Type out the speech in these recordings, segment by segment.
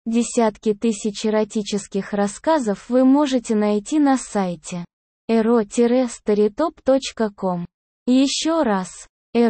Десятки тысяч эротических рассказов вы можете найти на сайте ero-storytop.com. Еще раз.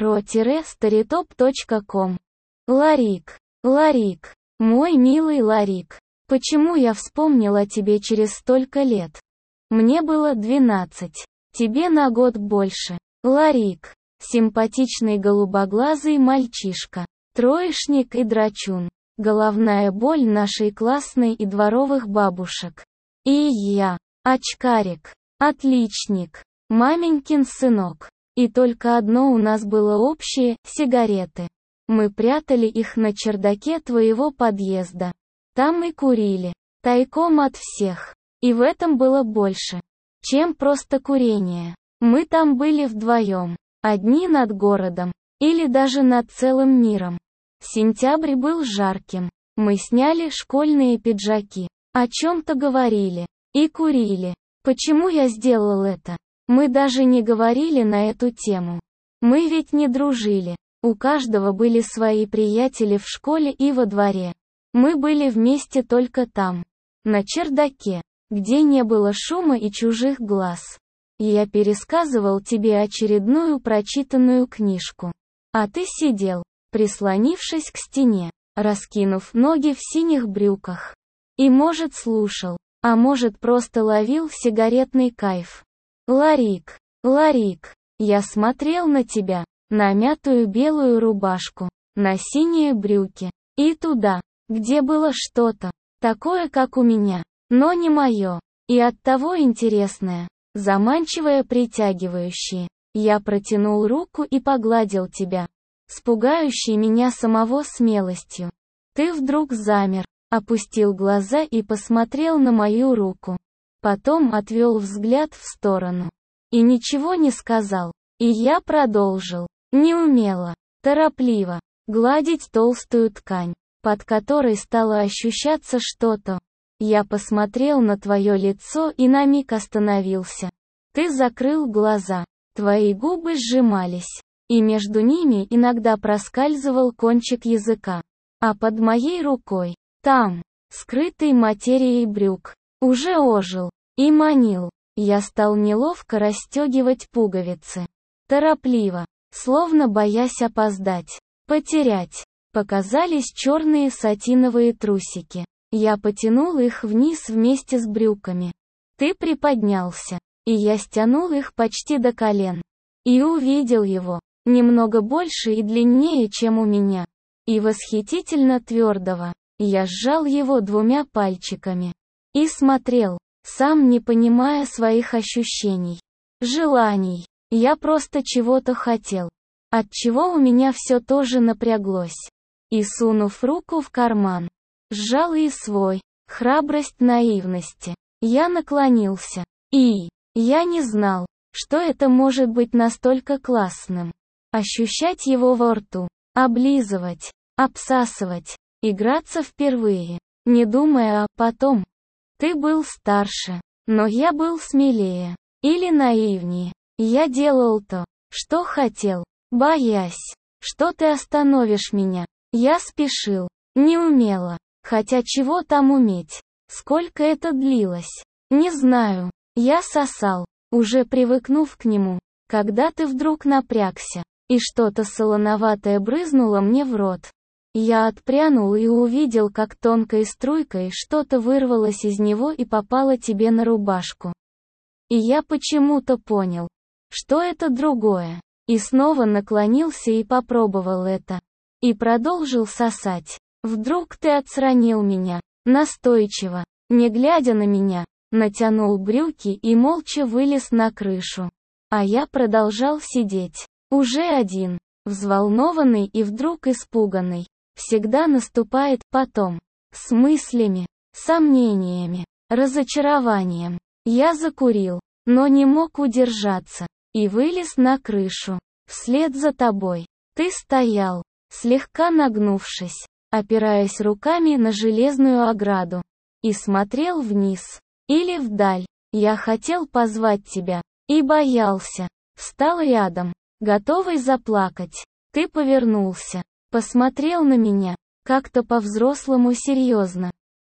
ero-storytop.com. Ларик. Ларик. Мой милый Ларик. Почему я вспомнил о тебе через столько лет? Мне было 12. Тебе на год больше. Ларик. Симпатичный голубоглазый мальчишка. Троечник и драчун. Головная боль нашей классной и дворовых бабушек. И я. Очкарик. Отличник. Маменькин сынок. И только одно у нас было общее – сигареты. Мы прятали их на чердаке твоего подъезда. Там и курили. Тайком от всех. И в этом было больше, чем просто курение. Мы там были вдвоем. Одни над городом. Или даже над целым миром. Сентябрь был жарким. Мы сняли школьные пиджаки. О чем-то говорили. И курили. Почему я сделал это? Мы даже не говорили на эту тему. Мы ведь не дружили. У каждого были свои приятели в школе и во дворе. Мы были вместе только там. На чердаке, где не было шума и чужих глаз. Я пересказывал тебе очередную прочитанную книжку. А ты сидел, прислонившись к стене, раскинув ноги в синих брюках. И может слушал, а может просто ловил сигаретный кайф. Ларик, Ларик, я смотрел на тебя, на мятую белую рубашку, на синие брюки, и туда, где было что-то, такое как у меня, но не мое, и оттого интересное, заманчивое, притягивающее. Я протянул руку и погладил тебя, с пугающей меня самого смелостью. Ты вдруг замер, опустил глаза и посмотрел на мою руку. Потом отвел взгляд в сторону. И ничего не сказал. И я продолжил. Неумело, торопливо, гладить толстую ткань, под которой стало ощущаться что-то. Я посмотрел на твое лицо и на миг остановился. Ты закрыл глаза. Твои губы сжимались. И между ними иногда проскальзывал кончик языка. А под моей рукой, там, скрытый материей брюк, уже ожил и манил. Я стал неловко расстегивать пуговицы. Торопливо, словно боясь опоздать, потерять. Показались черные сатиновые трусики. Я потянул их вниз вместе с брюками. Ты приподнялся, и я стянул их почти до колен. И увидел его, немного больше и длиннее, чем у меня. И восхитительно твердого. Я сжал его двумя пальчиками. И смотрел, сам не понимая своих ощущений. Желаний. Я просто чего-то хотел. Отчего у меня все тоже напряглось. И сунув руку в карман, сжал и свой, храбрость наивности. Я наклонился. И я не знал, что это может быть настолько классным. Ощущать его во рту, облизывать, обсасывать, играться впервые, не думая о потом. Ты был старше, но я был смелее, или наивнее. Я делал то, что хотел, боясь, что ты остановишь меня. Я спешил, неумело, хотя чего там уметь. Сколько это длилось? Не знаю. Я сосал, уже привыкнув к нему, когда ты вдруг напрягся, и что-то солоноватое брызнуло мне в рот. Я отпрянул и увидел, как тонкой струйкой что-то вырвалось из него и попало тебе на рубашку. И я почему-то понял, что это другое, и снова наклонился и попробовал это. И продолжил сосать. Вдруг ты отстранил меня, настойчиво, не глядя на меня, натянул брюки и молча вылез на крышу. А я продолжал сидеть, уже один, взволнованный и вдруг испуганный. Всегда наступает потом. С мыслями, сомнениями, разочарованием. Я закурил, но не мог удержаться. И вылез на крышу. Вслед за тобой. Ты стоял, слегка нагнувшись, опираясь руками на железную ограду. И смотрел вниз. Или вдаль. Я хотел позвать тебя. И боялся. Встал рядом, готовый заплакать. Ты повернулся. Посмотрел на меня, как-то по-взрослому серьезно.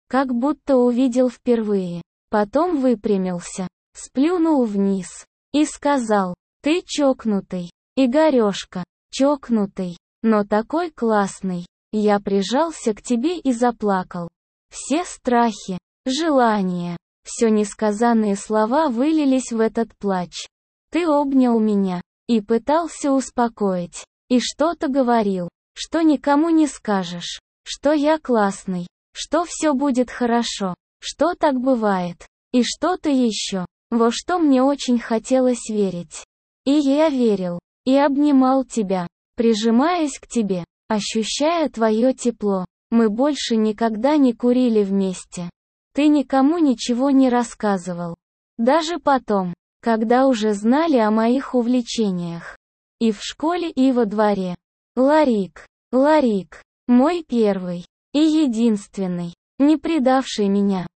как будто увидел впервые. Потом выпрямился, сплюнул вниз и сказал: «Ты чокнутый, Игорёшка, чокнутый, но такой классный». Я прижался к тебе и заплакал. Все страхи, желания, все несказанные слова вылились в этот плач. Ты обнял меня и пытался успокоить, и что-то говорил, что никому не скажешь, что я классный, что все будет хорошо, что так бывает, и что-то еще, во что мне очень хотелось верить. И я верил, и обнимал тебя, прижимаясь к тебе, ощущая твое тепло. Мы больше никогда не курили вместе. Ты никому ничего не рассказывал. Даже потом, когда уже знали о моих увлечениях. И в школе, и во дворе. Ларик, Ларик, мой первый и единственный, не предавший меня.